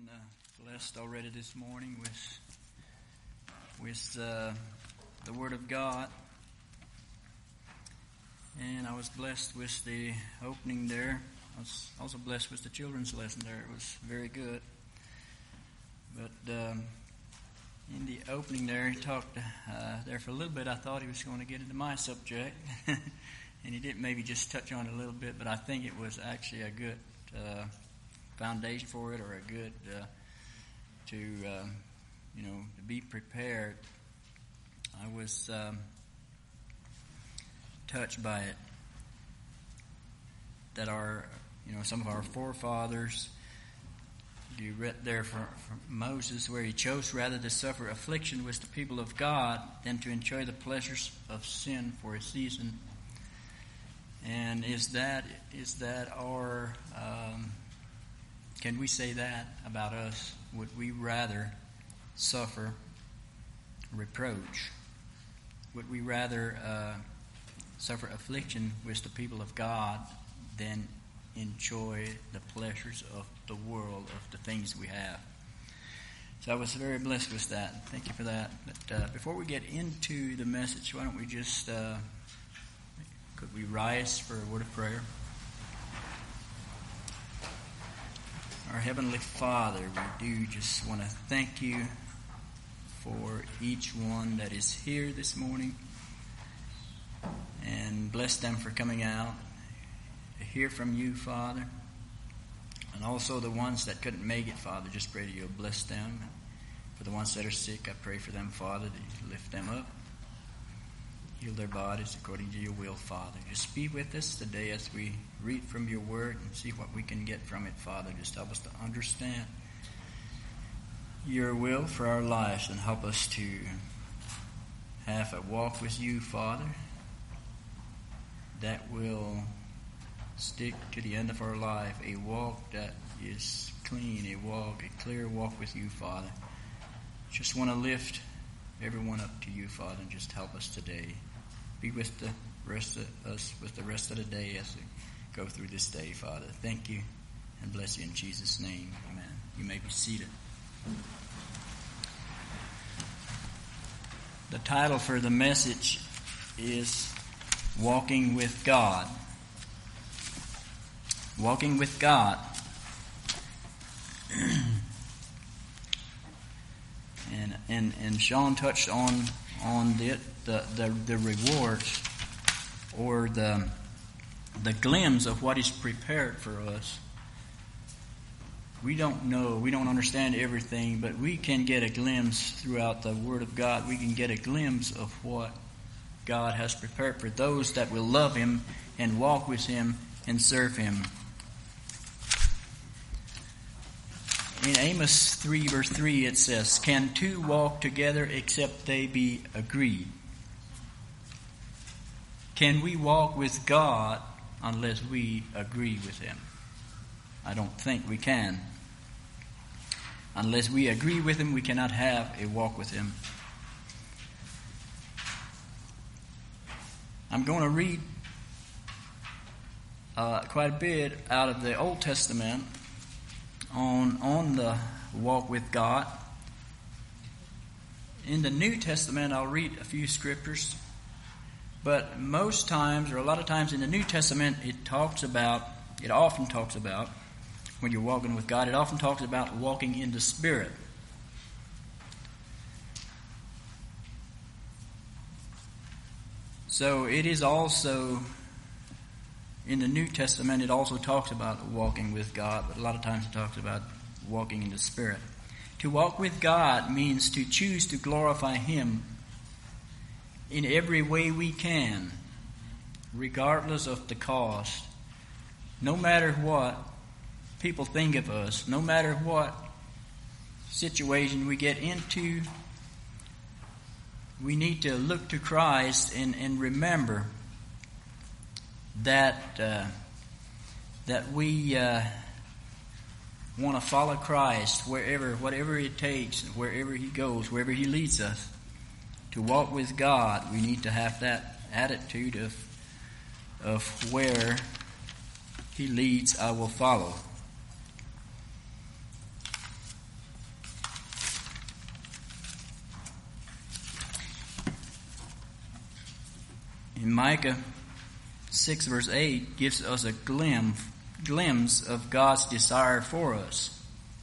been blessed already this morning with the Word of God, and I was blessed with the opening there. I was also blessed with the children's lesson there. It was very good. But in the opening there, he talked there for a little bit. I thought he was going to get into my subject, and he didn't maybe just touch on it a little bit, but I think it was actually a good foundation for it, or a good to be prepared. I was touched by it that some of our forefathers, you read there from Moses, where he chose rather to suffer affliction with the people of God than to enjoy the pleasures of sin for a season. And is that our can we say that about us? Would we rather suffer reproach? Would we rather suffer affliction with the people of God than enjoy the pleasures of the world, of the things we have? So I was very blessed with that. Thank you for that. But before we get into the message, why don't we just could we rise for a word of prayer? Our Heavenly Father, we do just want to thank you for each one that is here this morning, and bless them for coming out to hear from you, Father. And also the ones that couldn't make it, Father, just pray that you'll bless them. For the ones that are sick, I pray for them, Father, that you lift them up. Heal their bodies according to your will, Father. Just be with us today as we read from your word and see what we can get from it, Father. Just help us to understand your will for our lives, and help us to have a walk with you, Father, that will stick to the end of our life, a walk that is clean, a clear walk with you, Father. Just want to lift everyone up to you, Father, and just help us today. Be with the rest of us, with the rest of the day as we go through this day, Father. Thank you, and bless you in Jesus' name. Amen. You may be seated. The title for the message is Walking with God. Walking with God. And Sean touched on the rewards, or the glimpse of what is prepared for us. We don't know, we don't understand everything, but we can get a glimpse throughout the Word of God. We can get a glimpse of what God has prepared for those that will love Him and walk with Him and serve Him. In Amos 3 verse 3 it says, "Can two walk together except they be agreed?" Can we walk with God unless we agree with Him? I don't think we can. Unless we agree with Him, we cannot have a walk with Him. I'm going to read quite a bit out of the Old Testament on the walk with God. In the New Testament, I'll read a few scriptures, but most times, or a lot of times in the New Testament, it often talks about, when you're walking with God, it often talks about walking in the Spirit. So it is also, in the New Testament, it also talks about walking with God, but a lot of times it talks about walking in the Spirit. To walk with God means to choose to glorify Him in every way we can, regardless of the cost. No matter what people think of us, no matter what situation we get into, we need to look to Christ and remember that we want to follow Christ whatever it takes, wherever He goes, wherever He leads us. To walk with God, we need to have that attitude of where He leads, I will follow. in Micah 6 verse 8 gives us a glimpse of God's desire for us.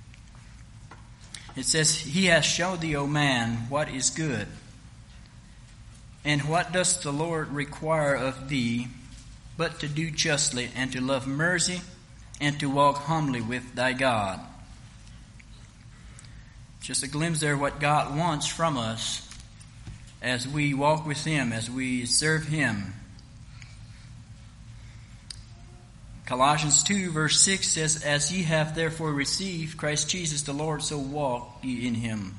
It says, He has showed thee, O man, what is good. And what does the Lord require of thee, but to do justly, and to love mercy, and to walk humbly with thy God. Just a glimpse there of what God wants from us as we walk with Him, as we serve Him. Colossians 2 verse 6 says, As ye have therefore received Christ Jesus the Lord, so walk ye in Him.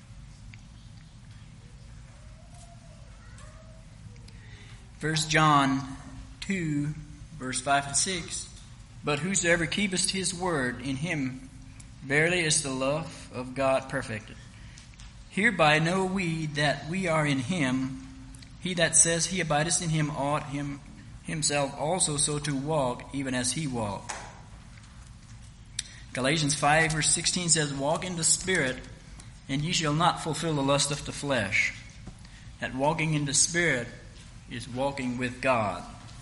1 John 2 verse 5 and 6, But whosoever keepeth His word, in him verily is the love of God perfected. Hereby know we that we are in Him. He that says he abideth in Him ought himself also so to walk, even as He walked. Galatians 5 verse 16 says, Walk in the Spirit, and ye shall not fulfill the lust of the flesh. That walking in the Spirit is walking with God.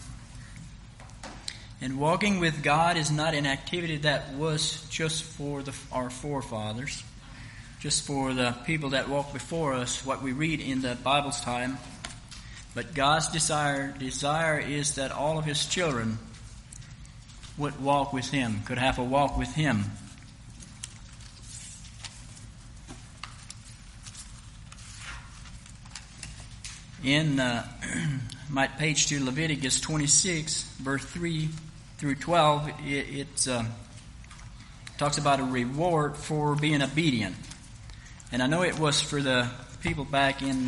And walking with God is not an activity that was just for our forefathers, just for the people that walked before us, what we read in the Bible's time. But God's desire is that all of His children would walk with Him, could have a walk with Him. In my page to Leviticus 26, verse 3 through 12, it talks about a reward for being obedient. And I know it was for the people back in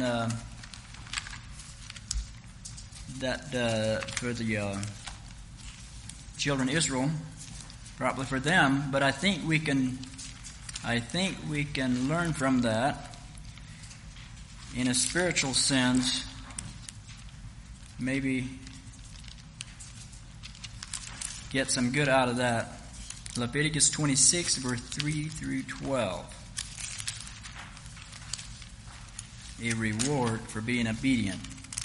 for the children of Israel, probably for them. But I think we can learn from that in a spiritual sense. Maybe get some good out of that. Leviticus 26, verse 3 through 12. A reward for being obedient.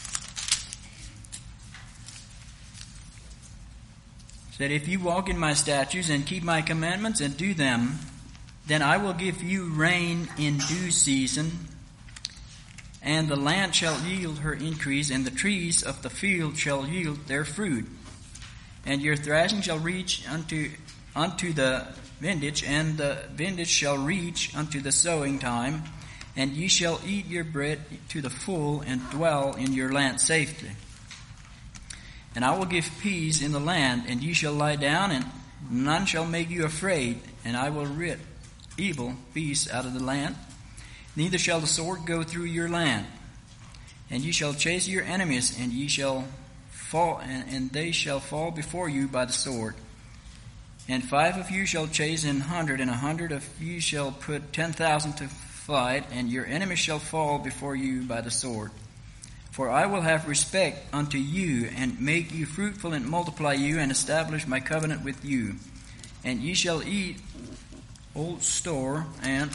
Said, If you walk in my statutes and keep my commandments and do them, then I will give you rain in due season, and the land shall yield her increase, and the trees of the field shall yield their fruit. And your thrashing shall reach unto the vintage, and the vintage shall reach unto the sowing time, and ye shall eat your bread to the full, and dwell in your land safely. And I will give peace in the land, and ye shall lie down, and none shall make you afraid, and I will rid evil beasts out of the land. Neither shall the sword go through your land. And ye shall chase your enemies, and ye shall fall, and they shall fall before you by the sword. And 5 of you shall chase 100, and 100 of you shall put 10,000 to flight, and your enemies shall fall before you by the sword. For I will have respect unto you, and make you fruitful, and multiply you, and establish my covenant with you. And ye shall eat old store, and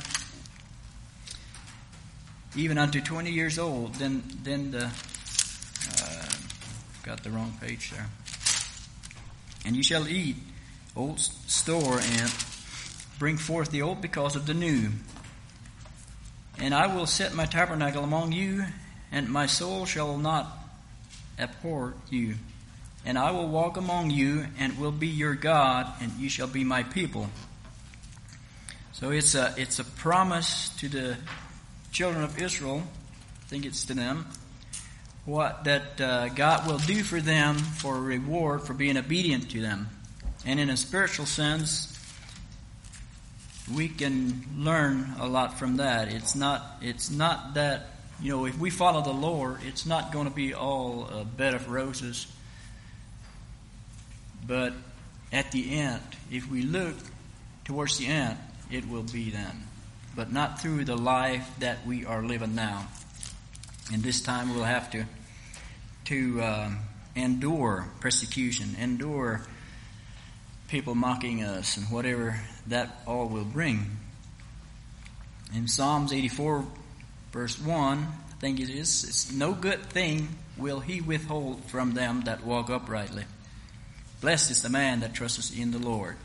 even unto 20 years old. Then the got the wrong page there. And ye shall eat old store, and bring forth the old because of the new. And I will set my tabernacle among you, and my soul shall not abhor you. And I will walk among you, and will be your God, and ye shall be my people. So it's a promise to the children of Israel. I think it's to them. What that God will do for them for a reward for being obedient to them. And in a spiritual sense, we can learn a lot from that. It's not that, if we follow the Lord, it's not going to be all a bed of roses. But at the end, if we look towards the end, it will be then. But not through the life that we are living now. And this time we'll have to endure persecution, endure people mocking us, and whatever that all will bring. In Psalms 84, verse 1, I think it is, it's no good thing will he withhold from them that walk uprightly. Blessed is the man that trusteth in the Lord.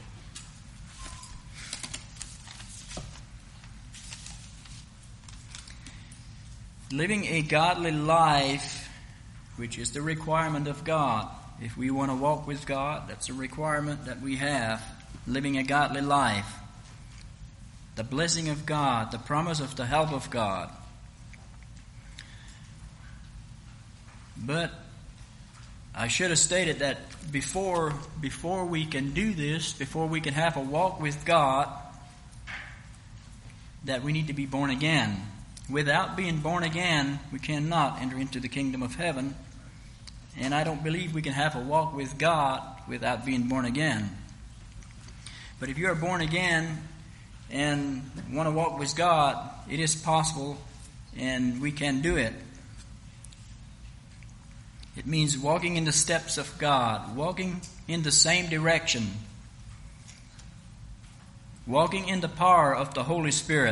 Living a godly life, which is the requirement of God. If we want to walk with God, that's a requirement that we have. Living a godly life. The blessing of God, the promise of the help of God. But I should have stated that before we can do this, before we can have a walk with God, that we need to be born again. Without being born again, we cannot enter into the kingdom of heaven. And I don't believe we can have a walk with God without being born again. But if you are born again and want to walk with God, it is possible and we can do it. It means walking in the steps of God, walking in the same direction, walking in the power of the Holy Spirit.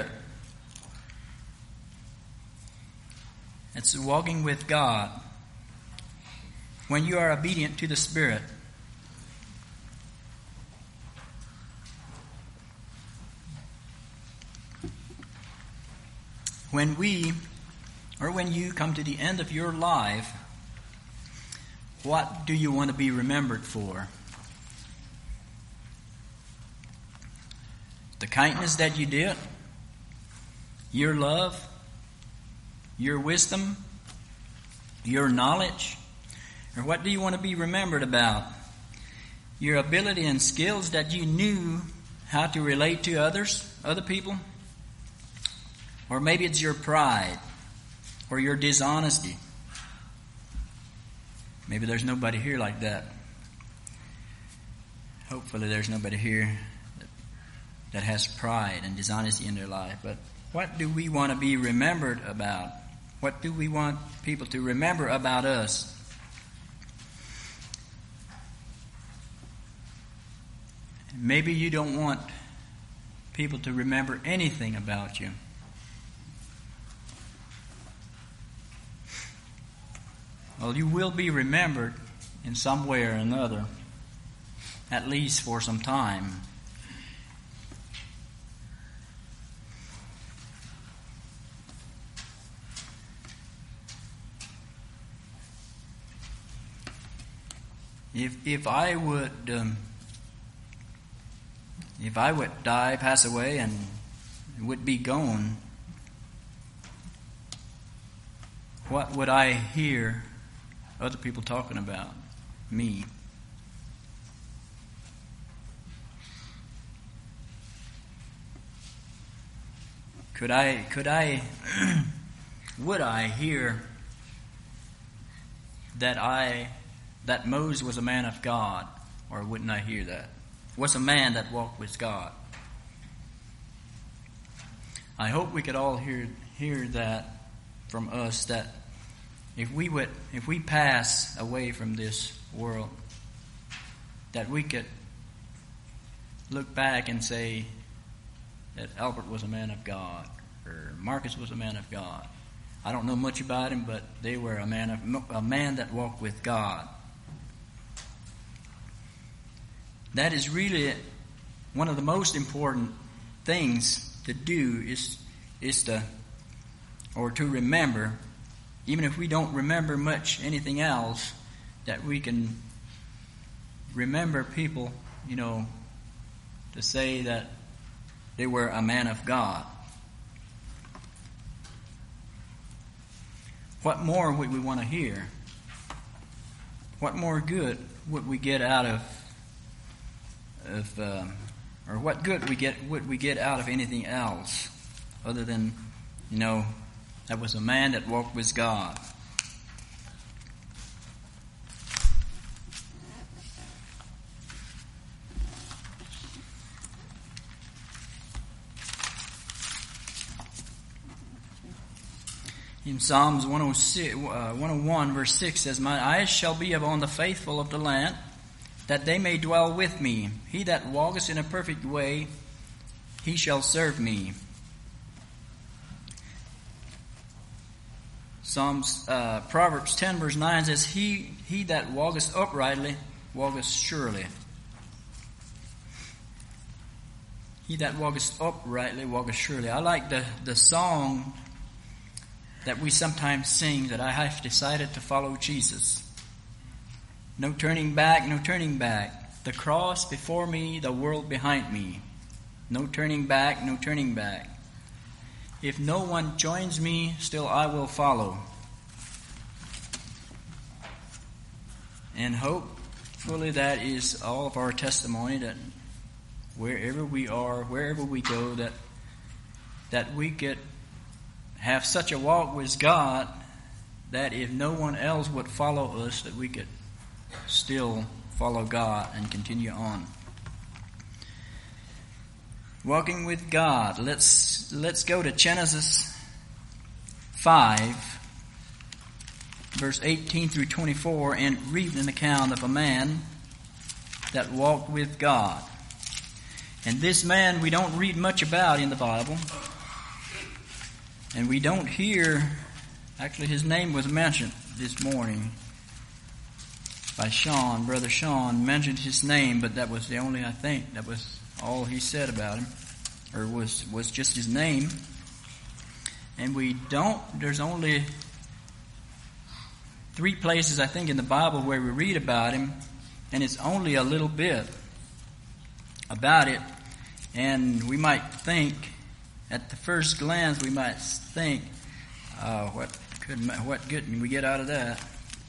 It's walking with God. When you are obedient to the Spirit. When you come to the end of your life, what do you want to be remembered for? The kindness that you did? Your love? Your wisdom? Your knowledge? Or what do you want to be remembered about? Your ability and skills that you knew how to relate to other people? Or maybe it's your pride or your dishonesty. Maybe there's nobody here like that. Hopefully there's nobody here that has pride and dishonesty in their life. But what do we want to be remembered about? What do we want people to remember about us? Maybe you don't want people to remember anything about you. Well, you will be remembered in some way or another, at least for some time. If I would die, pass away, and would be gone, what would I hear other people talking about me? Would I hear that Moses was a man of God, or wouldn't I hear that? Was a man that walked with God. I hope we could all hear that from us, that if we pass away from this world, that we could look back and say that Albert was a man of God, or Marcus was a man of God. I don't know much about him, but they were a man that walked with God. That is really one of the most important things to do is to remember, even if we don't remember much anything else, that we can remember people, to say that they were a man of God. What more would we want to hear? What more good would we get out of or what good would we get out of anything else other than, that was a man that walked with God? In Psalms 101 verse 6 says, "My eyes shall be upon the faithful of the land, that they may dwell with me. He that walketh in a perfect way, he shall serve me." Proverbs 10 verse 9 says, He that walketh uprightly walketh surely. He that walketh uprightly walketh surely. I like the song that we sometimes sing, that I have decided to follow Jesus. No turning back, no turning back. The cross before me, the world behind me. No turning back, no turning back. If no one joins me, still I will follow. And hopefully that is all of our testimony, that wherever we are, wherever we go, that we could have such a walk with God that if no one else would follow us, that we could still follow God and continue on. Walking with God. Let's go to Genesis 5, verse 18 through 24, and read an account of a man that walked with God. And this man we don't read much about in the Bible. And we don't hear, actually his name was mentioned this morning by Sean. Brother Sean mentioned his name, but that was the only, I think, that was all he said about him, or was just his name. And there's only 3 places, I think, in the Bible where we read about him, and it's only a little bit about it. And we might think, at the first glance, we might think, what good can we get out of that?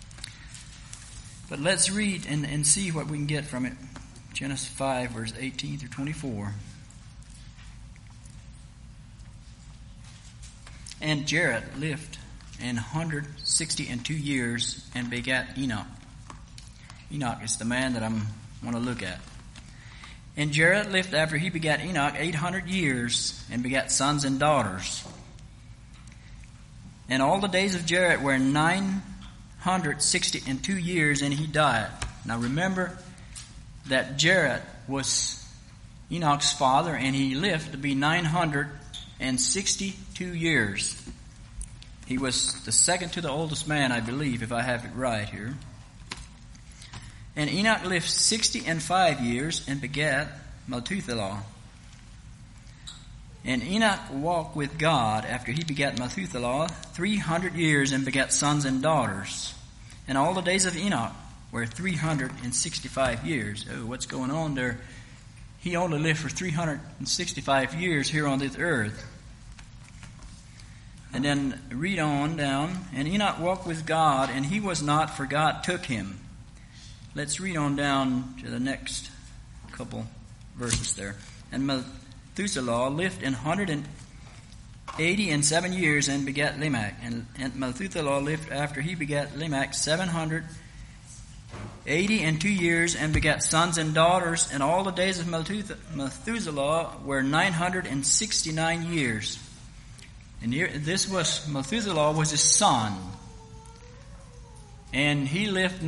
But let's read and see what we can get from it. Genesis 5, verse 18 through 24. And Jared lived 162 years and begat Enoch. Enoch is the man that I want to look at. And Jared lived after he begat Enoch 800 years and begat sons and daughters. And all the days of Jared were 962 years, and he died. Now remember that Jared was Enoch's father, and he lived to be 962 years. He was the second to the oldest man, I believe, if I have it right here. And Enoch lived 65 years and begat Methuselah. And Enoch walked with God after he begat Methuselah 300 years and begat sons and daughters. And all the days of Enoch were 365 years. Oh, what's going on there? He only lived for 365 years here on this earth. And then read on down. And Enoch walked with God, and he was not, for God took him. Let's read on down to the next couple verses there. And Methuselah lived 187 years and begat Lamech. And Methuselah lived after he begat Lamech 782 years and begat sons and daughters. And all the days of Methuselah were 969 years. And here, Methuselah was his son. And he lived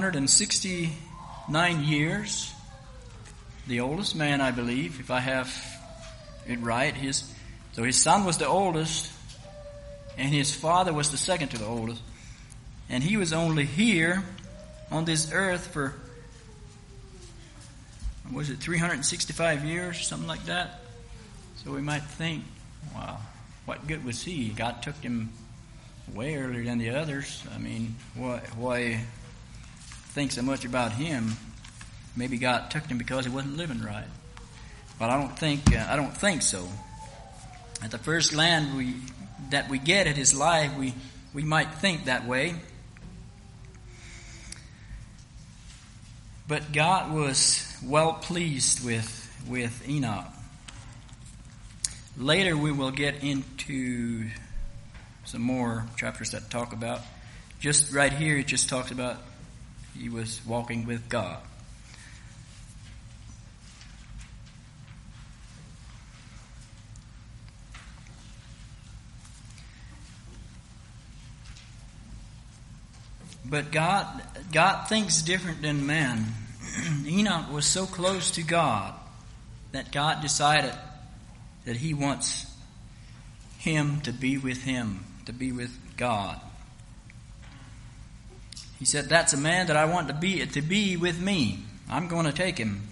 969 years. The oldest man, I believe, if I have it right. So his son was the oldest, and his father was the second to the oldest. And he was only here on this earth for, 365 years, something like that? So we might think, wow, what good was he? God took him way earlier than the others. I mean, why think so much about him? Maybe God took him because he wasn't living right. But I don't think so. At the first land that we get at his life, we might think that way. But God was well pleased with Enoch. Later we will get into some more chapters that talk about. Just right here it just talks about he was walking with God. But God thinks different than man. Enoch was so close to God that God decided that he wants him to be with God. He said, that's a man that I want to be with me. I'm going to take him.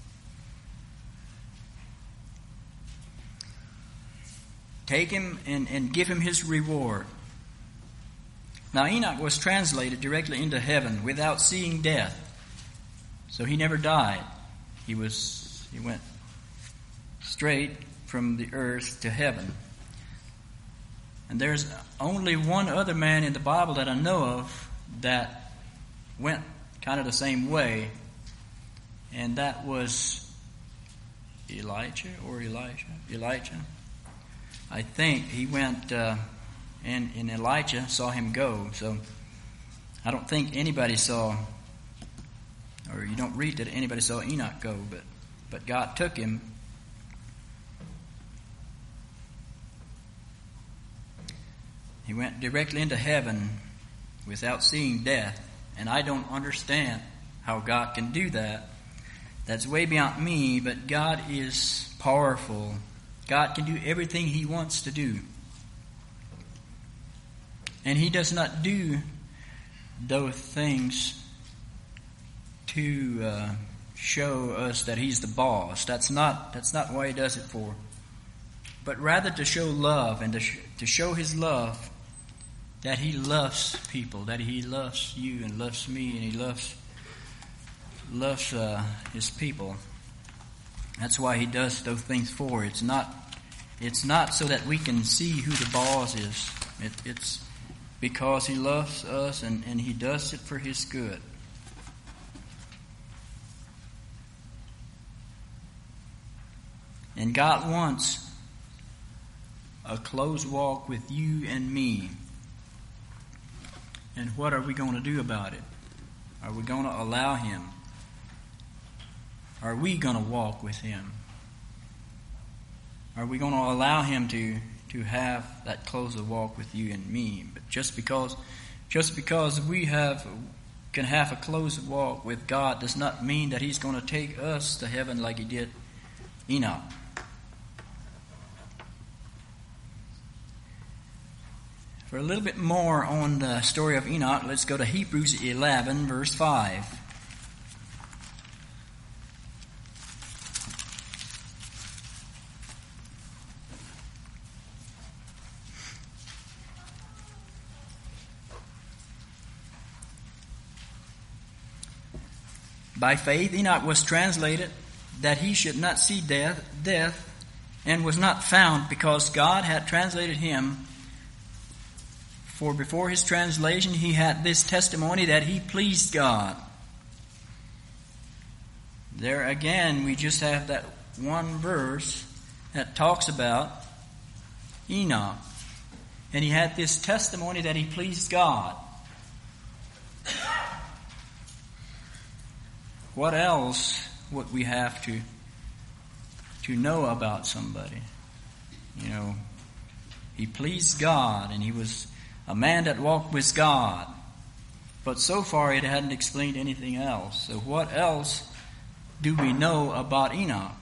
Take him and give him his reward. Now Enoch was translated directly into heaven without seeing death. So he never died. He went straight from the earth to heaven. And there's only one other man in the Bible that I know of that went kind of the same way, and that was Elijah. I think he went, and Elijah saw him go. So I don't think anybody saw, or you don't read that anybody saw Enoch go, but God took him. He went directly into heaven without seeing death. And I don't understand how God can do that. That's way beyond me, but God is powerful. God can do everything He wants to do. And He does not do those things to show us that He's the boss. That's not what He does it for. But rather to show love and to show His love, that He loves people, that He loves you and loves me, and He loves His people. That's why He does those things for. It's not so that we can see who the boss is. It's because He loves us, and He does it for His good. And God wants a close walk with you and me. And what are we going to do about it? Are we going to allow Him? Are we going to walk with Him? Are we going to allow Him to have that closer walk with you and me? But just because we can have a close walk with God does not mean that He's going to take us to heaven like He did Enoch. For a little bit more on the story of Enoch, let's go to Hebrews 11, verse 5. By faith Enoch was translated that he should not see death, and was not found, because God had translated him. For before his translation, he had this testimony that he pleased God. There again, we just have that one verse that talks about Enoch. And he had this testimony that he pleased God. What else would we have to know about somebody? You know, he pleased God, and he was a man that walked with God. But so far it hadn't explained anything else. So what else do we know about Enoch?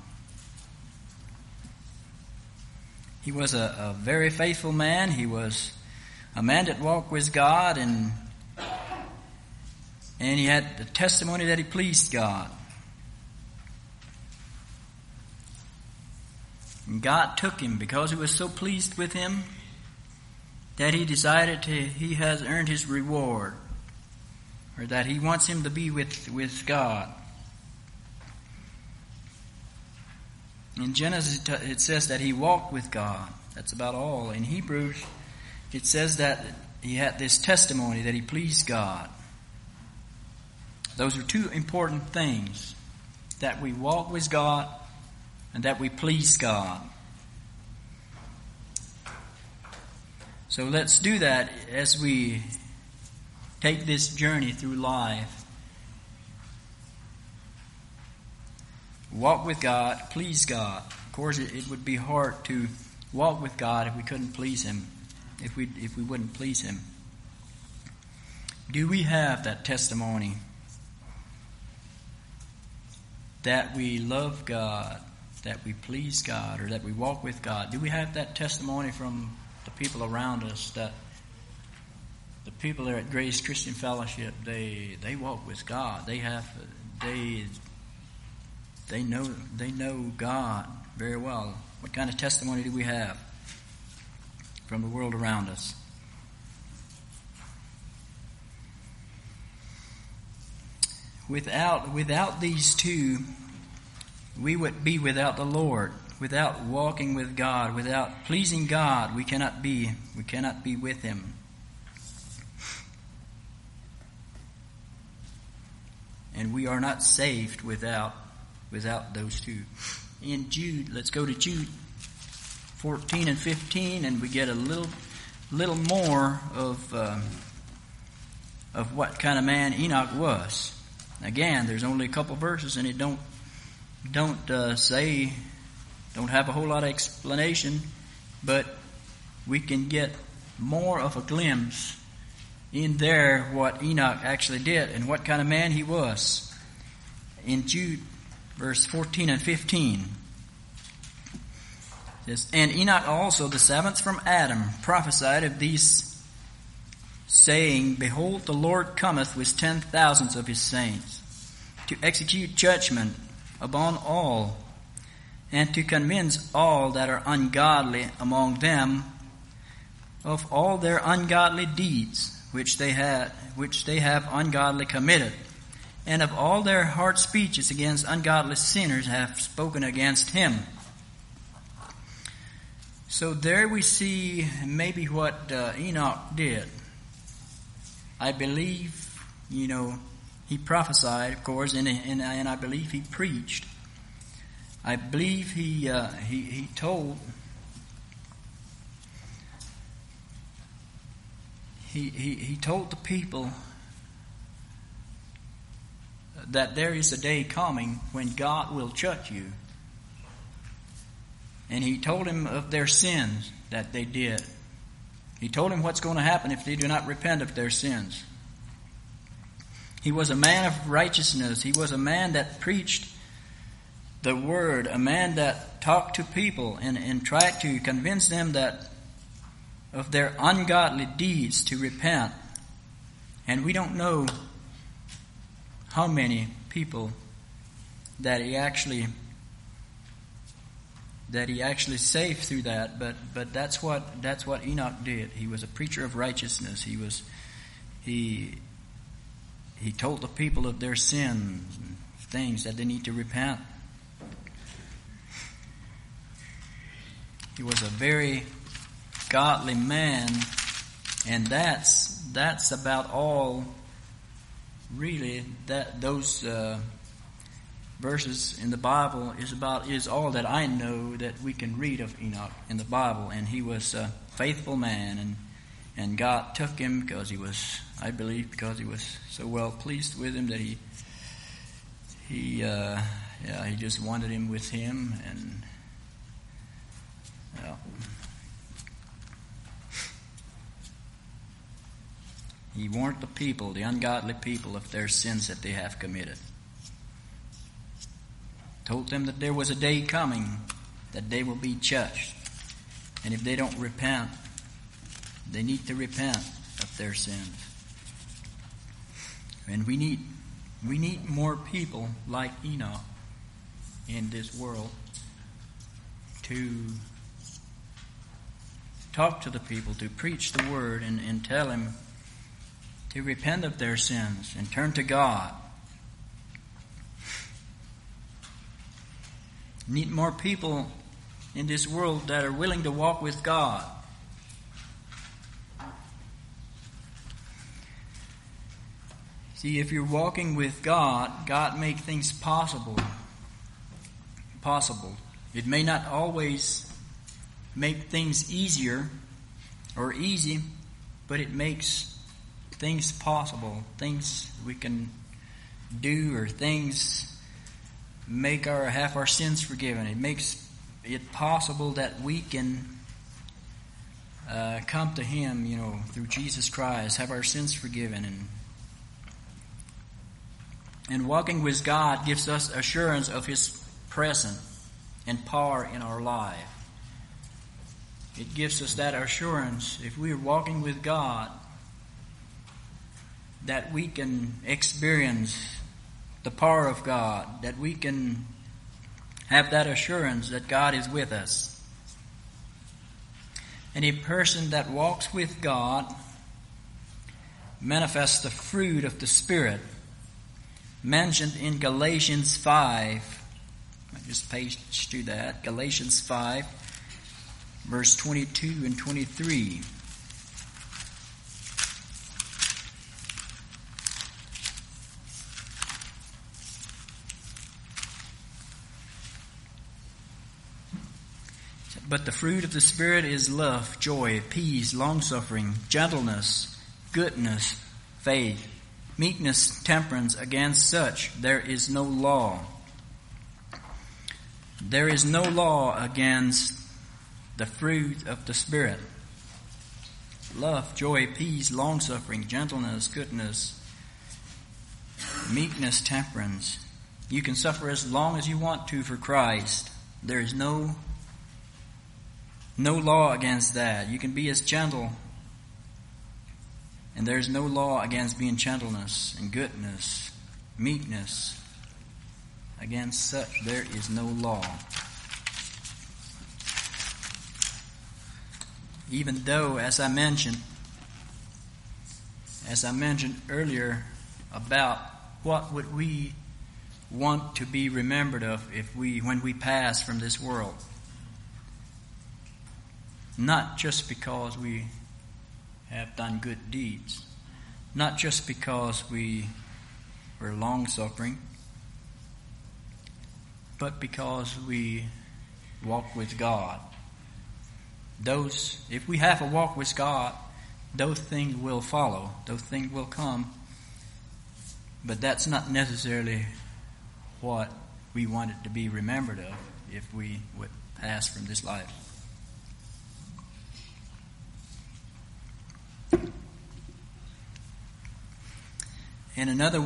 He was a very faithful man. He was a man that walked with God, and he had the testimony that he pleased God. And God took him because he was so pleased with him that he decided he has earned his reward, or that he wants him to be with God. In Genesis it says that he walked with God. That's about all. In Hebrews it says that he had this testimony that he pleased God. Those are two important things, that we walk with God and that we please God. So let's do that as we take this journey through life. Walk with God, please God. Of course, it would be hard to walk with God if we couldn't please Him, if we wouldn't please Him. Do we have that testimony that we love God, that we please God, or that we walk with God? Do we have that testimony from the people around us, that the people there at Grace Christian Fellowship, they walk with God. They know God very well. What kind of testimony do we have from the world around us? Without these two, we would be without the Lord. Without walking with God, without pleasing God, we cannot be with Him. And we are not saved without those two. In Jude, let's go to Jude 14 and 15, and we get a little more of what kind of man Enoch was. Again, there's only a couple verses, and it don't have a whole lot of explanation, but we can get more of a glimpse in there what Enoch actually did and what kind of man he was. In Jude, verse 14 and 15, it says, "And Enoch also, the seventh from Adam, prophesied of these, saying, Behold, the Lord cometh with 10,000s of his saints, to execute judgment upon all, and to convince all that are ungodly among them of all their ungodly deeds which they have ungodly committed, and of all their hard speeches against ungodly sinners have spoken against him." So there we see maybe what Enoch did. I believe, he prophesied, of course, and I believe he preached. I believe he told the people that there is a day coming when God will judge you. And he told him of their sins that they did. He told him what's going to happen if they do not repent of their sins. He was a man of righteousness. He was a man that preached the word, a man that talked to people and tried to convince them that of their ungodly deeds to repent. And we don't know how many people that he actually saved through that, but that's what Enoch did. He was a preacher of righteousness. He told the people of their sins and things that they need to repent. He was a very godly man, and that's about all really that those verses in the Bible is all that I know that we can read of Enoch in the Bible. And he was a faithful man, and God took him because he was so well pleased with him that he just wanted him with him. And he warned the people, the ungodly people, of their sins that they have committed. Told them that there was a day coming that they will be judged. And if they don't repent, they need to repent of their sins. And we need more people like Enoch in this world to talk to the people, to preach the word and tell them to repent of their sins and turn to God. Need more people in this world that are willing to walk with God. See, if you're walking with God, God makes things possible. It may not always make things easier or easy, but it makes things possible, things we can do, or things have our sins forgiven. It makes it possible that we can come to Him, through Jesus Christ, have our sins forgiven. And walking with God gives us assurance of His presence and power in our life. It gives us that assurance. If we are walking with God, that we can experience the power of God, that we can have that assurance that God is with us. And a person that walks with God manifests the fruit of the Spirit mentioned in Galatians 5. I just page to that. Galatians 5, verse 22 and 23. But the fruit of the Spirit is love, joy, peace, long-suffering, gentleness, goodness, faith, meekness, temperance. Against such there is no law. There is no law against the fruit of the Spirit. Love, joy, peace, long-suffering, gentleness, goodness, meekness, temperance. You can suffer as long as you want to for Christ. There is no law against that. You can be as gentle, and there's no law against being gentleness and goodness, meekness. Against such there is no law. Even though, as I mentioned earlier about what would we want to be remembered of when we pass from this world. Not just because we have done good deeds. Not just because we were long-suffering. But because we walk with God. If we have a walk with God, those things will follow. Those things will come. But that's not necessarily what we want it to be remembered of if we would pass from this life. And another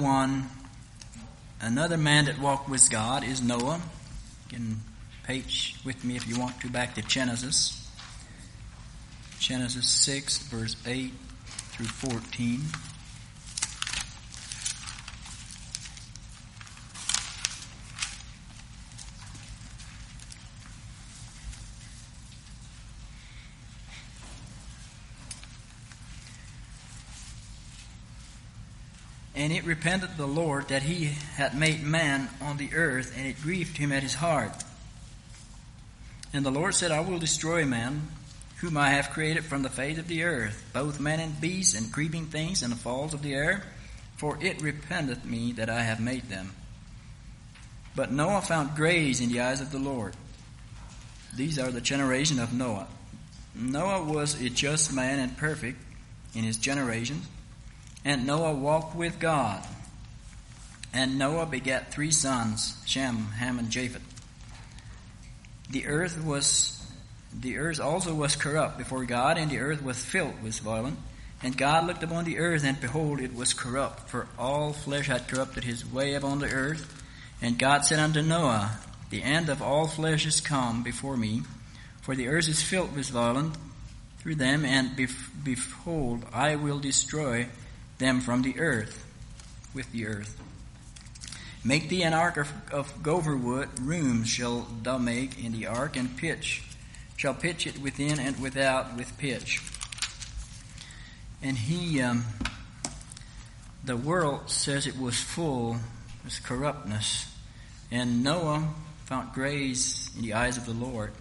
man that walked with God is Noah. You can page with me if you want to back to Genesis. Genesis 6, verse 8 through 14. And it repented the Lord that he had made man on the earth, and it grieved him at his heart. And the Lord said, I will destroy man, whom I have created from the face of the earth, both man and beast, and creeping things, and the fowls of the air, for it repenteth me that I have made them. But Noah found grace in the eyes of the Lord. These are the generation of Noah. Noah was a just man and perfect in his generations. And Noah walked with God. And Noah begat 3 sons, Shem, Ham, and Japheth. The earth also was corrupt before God, and the earth was filled with violence. And God looked upon the earth, and behold, it was corrupt, for all flesh had corrupted his way upon the earth. And God said unto Noah, The end of all flesh is come before me, for the earth is filled with violence through them, and behold, I will destroy them from the earth, with the earth. Make thee an ark of gopher wood, rooms shall thou make in the ark, and shall pitch it within and without with pitch. And the world says it was full of corruptness, and Noah found grace in the eyes of the Lord.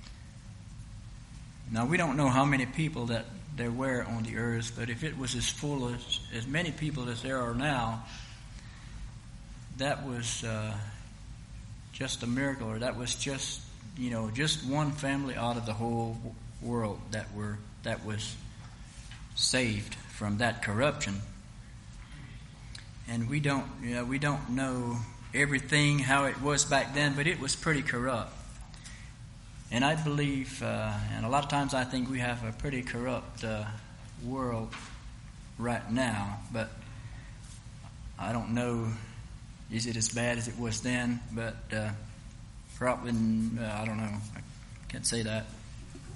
Now we don't know how many people that there were on the earth, but if it was as full as many people as there are now, that was just a miracle, or that was just one family out of the whole world that was saved from that corruption. And we don't know everything how it was back then, but it was pretty corrupt. And I believe, and a lot of times I think we have a pretty corrupt world right now, but I don't know, is it as bad as it was then? But probably, I don't know, I can't say that.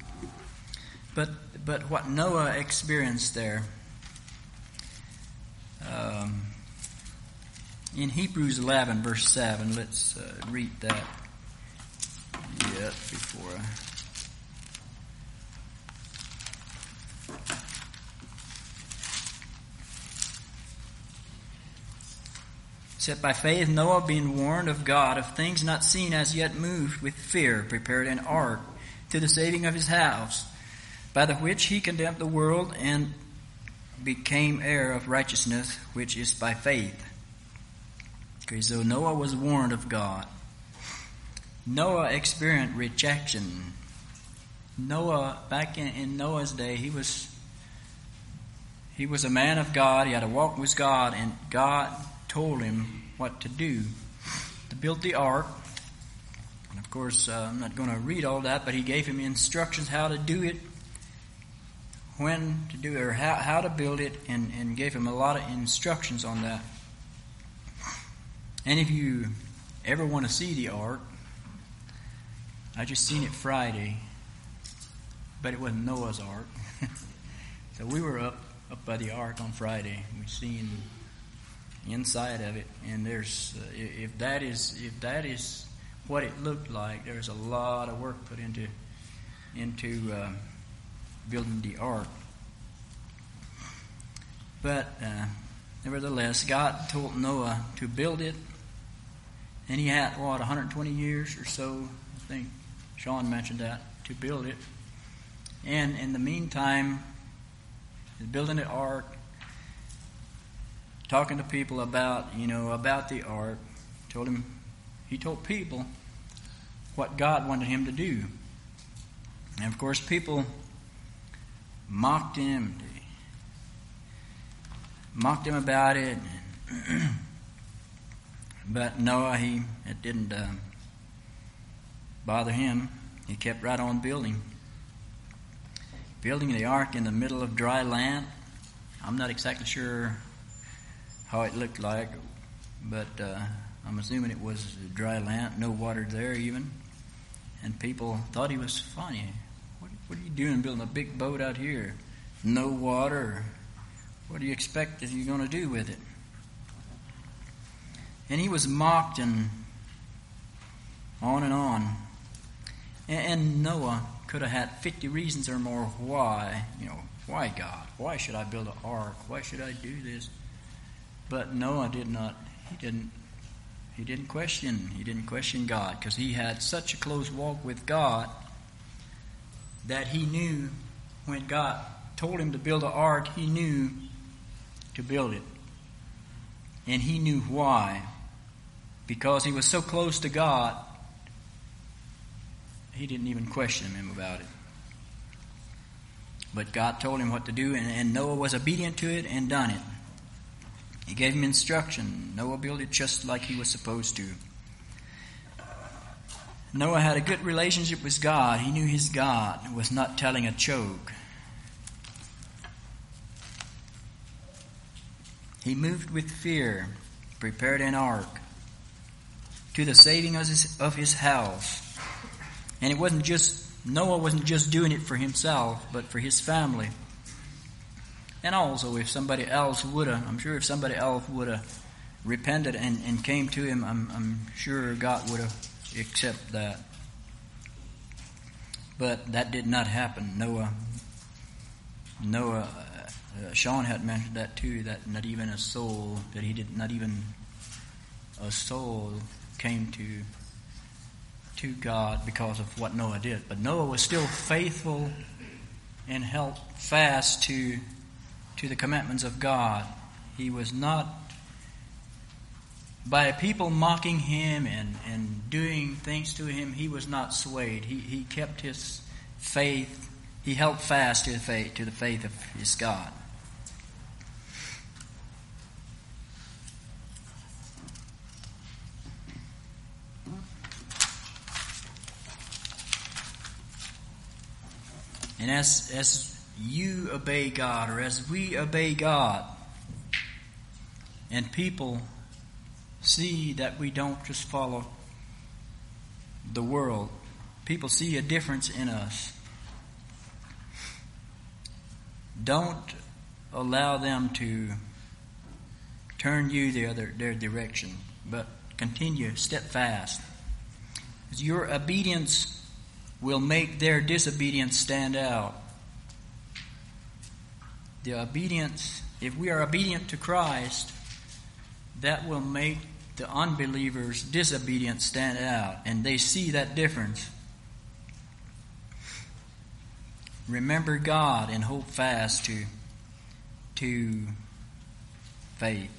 But what Noah experienced there, In Hebrews 11, verse 7, let's read that yet before I... It said, by faith Noah, being warned of God of things not seen as yet, moved with fear, prepared an ark to the saving of his house, by the which he condemned the world and became heir of righteousness, which is by faith. Okay, so Noah was warned of God. Noah experienced rejection. Noah, back in Noah's day, he was a man of God. He had to walk with God, and God told him what to do, to build the ark. And of course, I'm not going to read all that, but he gave him instructions how to do it, when to do it, or how to build it, and gave him a lot of instructions on that. And if you ever want to see the ark, I just seen it Friday, but it wasn't Noah's ark. So we were up by the ark on Friday. We seen inside of it, and there's if that is what it looked like, there's a lot of work put into building the ark. But nevertheless, God told Noah to build it, and he had 120 years or so. I think Sean mentioned that, to build it. And in the meantime, he's building the ark, talking to people about the ark. He told people what God wanted him to do. And of course, people mocked him about it. But Noah, it didn't bother him. He kept right on building the ark in the middle of dry land. I'm not exactly sure how it looked like, but I'm assuming it was dry land, no water there even. And people thought he was funny. What are you doing building a big boat out here? No water. What do you expect that you're going to do with it? And he was mocked and on and on. And Noah could have had 50 reasons or more why. Why God? Why should I build an ark? Why should I do this? But Noah did not. He didn't question God, because he had such a close walk with God that he knew when God told him to build an ark, he knew to build it. And he knew why. Because he was so close to God, he didn't even question him about it. But God told him what to do, and Noah was obedient to it and done it. He gave him instruction. Noah built it just like he was supposed to. Noah had a good relationship with God. He knew his God was not telling a joke. He moved with fear, prepared an ark to the saving of his house. And Noah wasn't just doing it for himself, but for his family. And also, if somebody else would have repented and came to him, I'm sure God would have accepted that. But that did not happen. Noah, Sean had mentioned that too, that not even a soul came to God because of what Noah did. But Noah was still faithful and held fast to the commandments of God. He was not, by people mocking him and doing things to him, he was not swayed. He kept his faith. He held fast to the faith of his God. And as you obey God, or as we obey God, and people see that we don't just follow the world, people see a difference in us. Don't allow them to turn you their direction, but continue steadfast. Your obedience will make their disobedience stand out. The obedience, if we are obedient to Christ, that will make the unbelievers' disobedience stand out, and they see that difference. Remember God and hold fast to faith.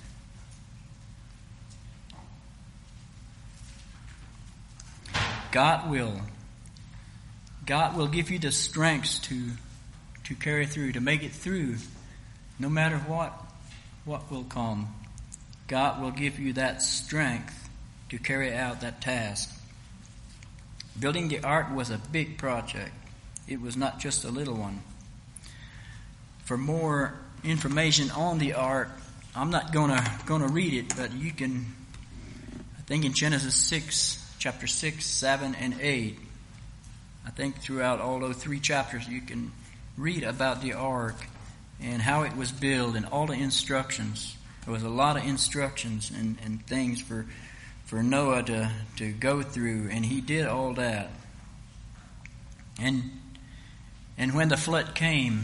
God will give you the strength to carry through, to make it through, no matter what will come. God will give you that strength to carry out that task. Building the ark was a big project. It was not just a little one. For more information on the ark, I'm not gonna read it, but you can, I think in Genesis 6, chapter 6, 7, and 8, I think throughout all those 3 chapters you can read about the ark and how it was built and all the instructions. There was a lot of instructions and things for Noah to go through, and he did all that. And when the flood came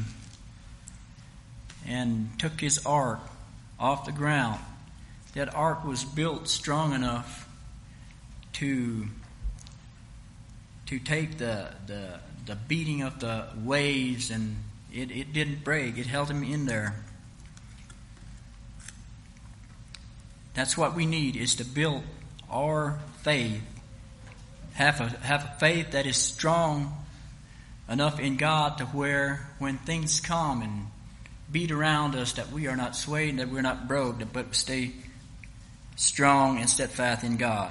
and took his ark off the ground, that ark was built strong enough to take the beating of the waves, and it didn't break. It held him in there. That's what we need, is to build our faith. Have a faith that is strong enough in God to where when things come and beat around us, that we are not swayed, that we're not broke, but stay strong and steadfast in God.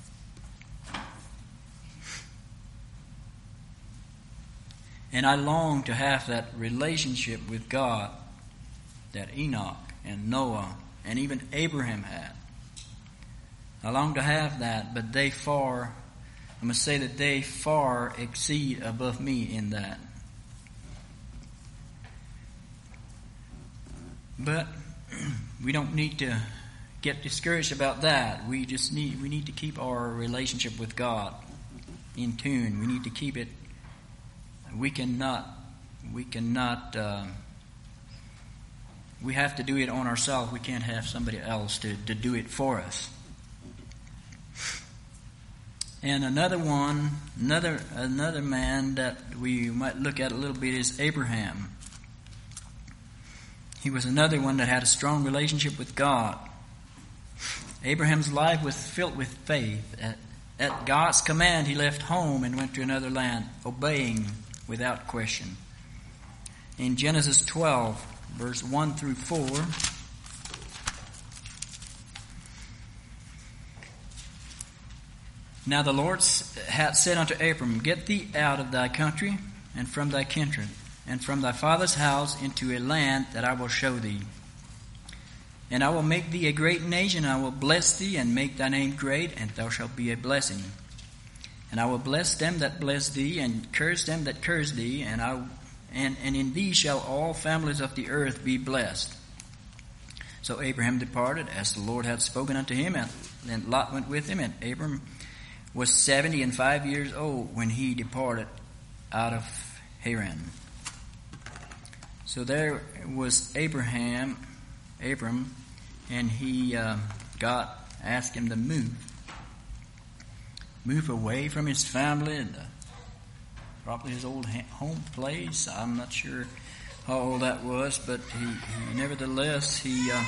And I long to have that relationship with God that Enoch and Noah and even Abraham had. I long to have that, but they far exceed above me in that. But we don't need to get discouraged about that. We need to keep our relationship with God in tune. We need to keep it. We have to do it on ourselves. We can't have somebody else to do it for us. And another man that we might look at a little bit is Abraham. He was another one that had a strong relationship with God. Abraham's life was filled with faith. At God's command, he left home and went to another land, obeying without question. In Genesis 12, verse 1 through 4, now the Lord hath said unto Abram, Get thee out of thy country, and from thy kindred, and from thy father's house, into a land that I will show thee. And I will make thee a great nation, I will bless thee, and make thy name great, and thou shalt be a blessing. And I will bless them that bless thee, and curse them that curse thee, and in thee shall all families of the earth be blessed. So Abraham departed, as the Lord had spoken unto him, and Lot went with him, and Abram was 75 years old when he departed out of Haran. So there was Abram, and God asked him to move away from his family, and probably his old home place. I'm not sure how old that was, but he nevertheless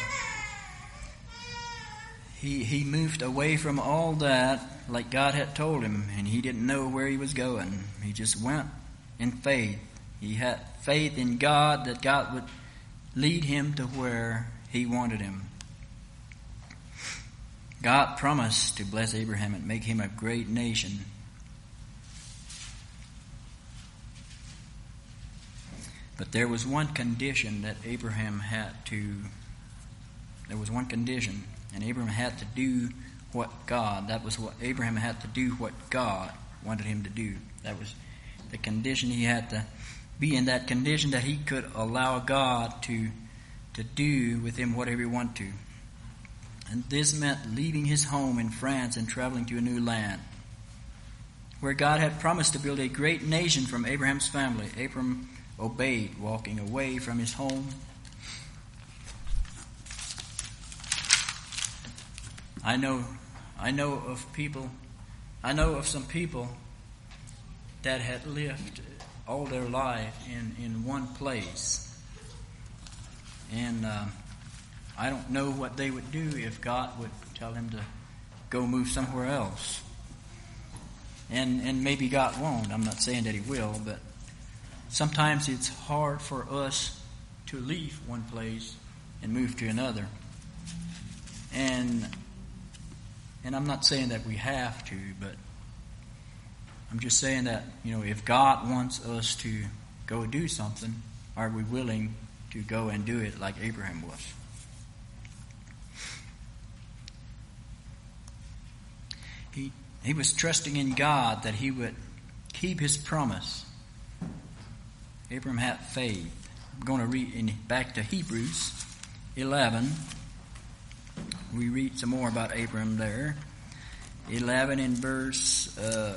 he moved away from all that, like God had told him, and he didn't know where he was going. He just went in faith. He had faith in God that God would lead him to where he wanted him. God promised to bless Abraham and make him a great nation. But there was one condition that Abraham had to. There was one condition, and Abraham had to do what God. That was what Abraham had to do. What God wanted him to do. That was the condition. He had to be in that condition that he could allow God to do with him whatever he wanted to. And this meant leaving his home in France and traveling to a new land, where God had promised to build a great nation from Abraham's family. Abram obeyed, walking away from his home. I know of some people that had lived all their life in one place. And I don't know what they would do if God would tell them to go move somewhere else. And maybe God won't. I'm not saying that He will, but sometimes it's hard for us to leave one place and move to another. And I'm not saying that we have to, but I'm just saying that, if God wants us to go do something, are we willing to go and do it like Abraham was? He was trusting in God that He would keep His promise. Abraham had faith. I'm going to read back to Hebrews 11. We read some more about Abraham there. 11 in verse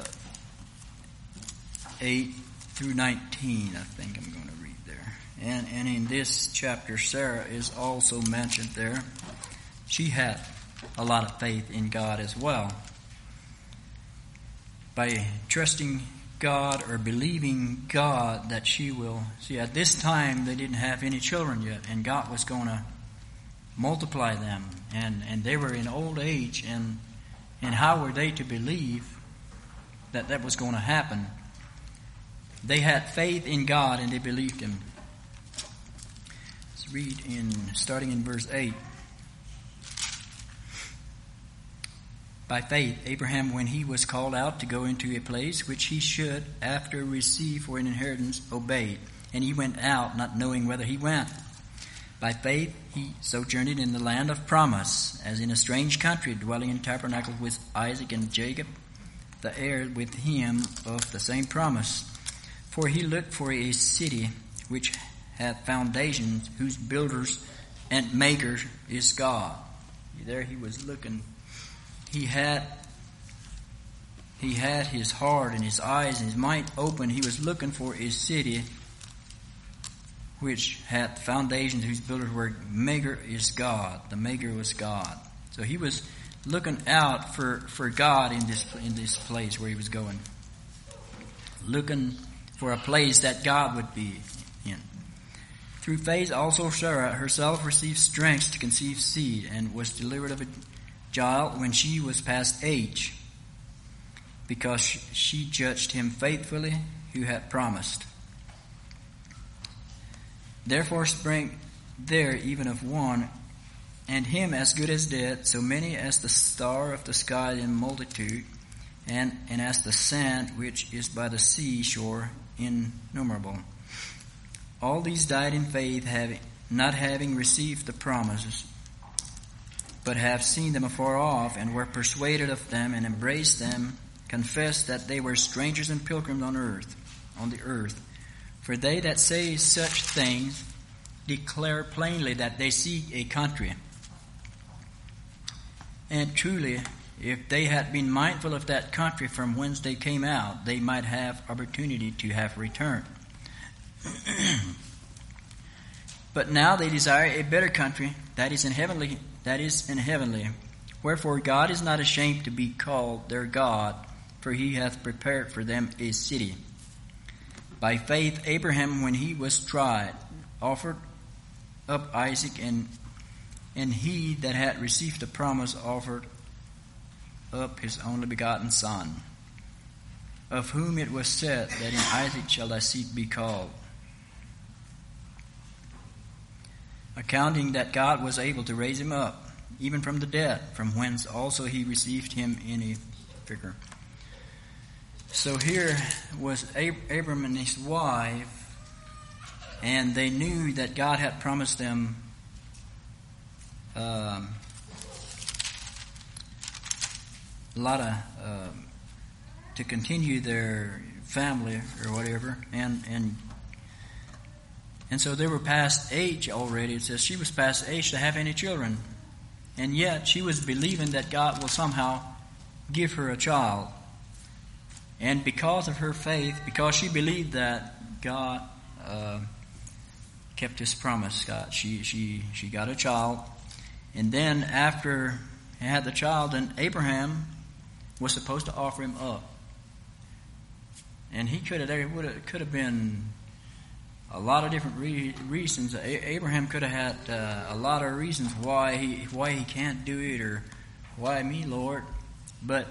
8 through 19, I think I'm going to read there. And in this chapter, Sarah is also mentioned there. She had a lot of faith in God as well. By trusting God or believing God that she will... See, at this time, they didn't have any children yet, and God was going to multiply them. And they were in old age, and how were they to believe that was going to happen? They had faith in God, and they believed Him. Let's read starting in verse 8. By faith, Abraham, when he was called out to go into a place which he should after receive for an inheritance, obeyed. And he went out, not knowing whither he went. By faith, he sojourned in the land of promise, as in a strange country, dwelling in tabernacles with Isaac and Jacob, the heirs with him of the same promise. For he looked for a city which hath foundations, whose builders and maker is God. There he was looking. He had his heart and his eyes and his mind open. He was looking for a city which had foundations, whose builders were maker is God. The maker was God. So he was looking out for God in this place where he was going. Looking for a place that God would be in. Through faith also Sarah herself received strength to conceive seed, and was delivered of a child when she was past age, because she judged him faithfully who had promised. Therefore sprang there even of one, and him as good as dead, so many as the star of the sky in multitude, and as the sand which is by the sea shore innumerable. All these died in faith, not having received the promises, but have seen them afar off, and were persuaded of them, and embraced them, confessed that they were strangers and pilgrims on the earth. For they that say such things declare plainly that they seek a country. And truly, if they had been mindful of that country from whence they came out, they might have opportunity to have returned. But now they desire a better country, that is in heavenly. Wherefore God is not ashamed to be called their God, for He hath prepared for them a city. By faith Abraham, when he was tried, offered up Isaac, and he that had received the promise offered up his only begotten son, of whom it was said that in Isaac shall thy seed be called. Accounting that God was able to raise him up, even from the dead, from whence also he received him in a figure. So here was Abram and his wife, and they knew that God had promised them a lot of to continue their family or whatever, and so they were past age already. It says she was past age to have any children. And yet she was believing that God will somehow give her a child. And because of her faith, because she believed that God kept His promise, she got a child. And then after he had the child, and Abraham was supposed to offer him up. And could have been a lot of different reasons. Abraham could have had a lot of reasons why he can't do it, or why me, Lord. But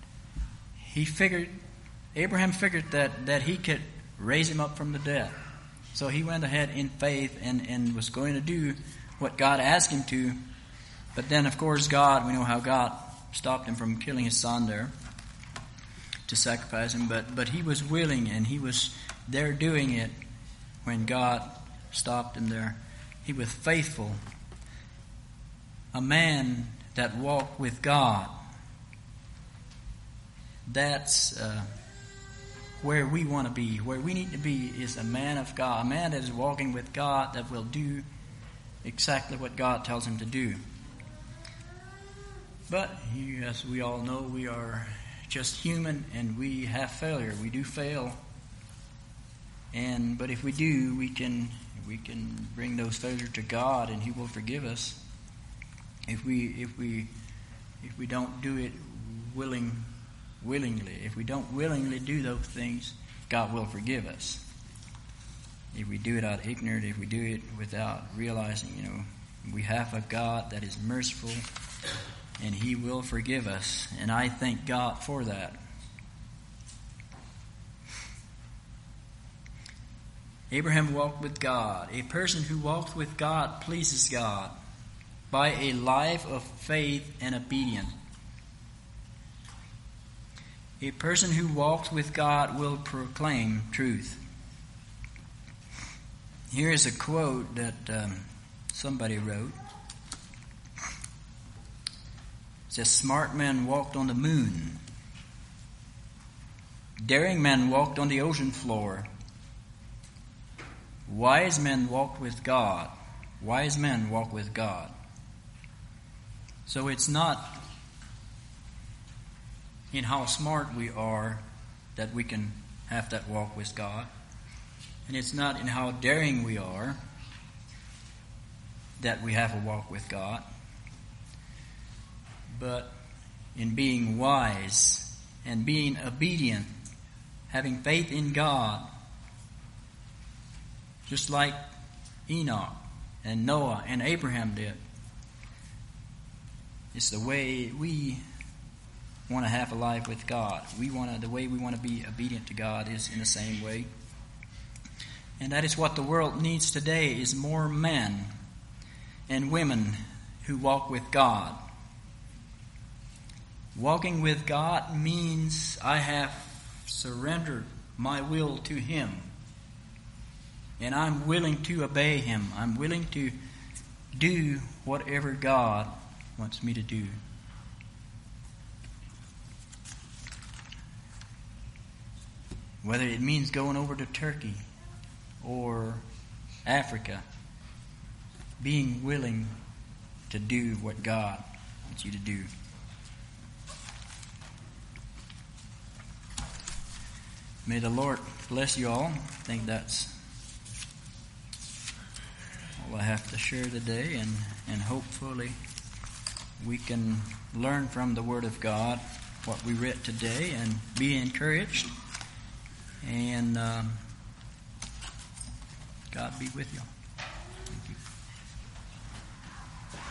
Abraham figured that he could raise him up from the dead. So he went ahead in faith and was going to do what God asked him to. But then, of course, we know how God stopped him from killing his son there to sacrifice him. But he was willing, and he was there doing it when God stopped him there. He was faithful. A man that walked with God. That's where we want to be. Where we need to be is a man of God. A man that is walking with God, that will do exactly what God tells him to do. But as we all know, we are just human, and we have failure. We do fail. But if we do, we can bring those failures to God, and He will forgive us. If we don't do it willingly, if we don't willingly do those things, God will forgive us. If we do it out of ignorance, if we do it without realizing, we have a God that is merciful, and He will forgive us. And I thank God for that. Abraham walked with God. A person who walks with God pleases God by a life of faith and obedience. A person who walks with God will proclaim truth. Here is a quote that somebody wrote. It says, "Smart men walked on the moon. Daring men walked on the ocean floor. Wise men walked with God." Wise men walk with God. So it's not in how smart we are that we can have that walk with God. And it's not in how daring we are that we have a walk with God. But in being wise and being obedient, having faith in God, just like Enoch and Noah and Abraham did. It's the way we want to have a life with God. The way we want to be obedient to God is in the same way. And that is what the world needs today, is more men and women who walk with God. Walking with God means I have surrendered my will to Him. And I'm willing to obey Him. I'm willing to do whatever God wants me to do. Whether it means going over to Turkey or Africa, being willing to do what God wants you to do. May the Lord bless you all. I think that's all I have to share today, and hopefully we can learn from the Word of God what we read today and be encouraged. And God be with you.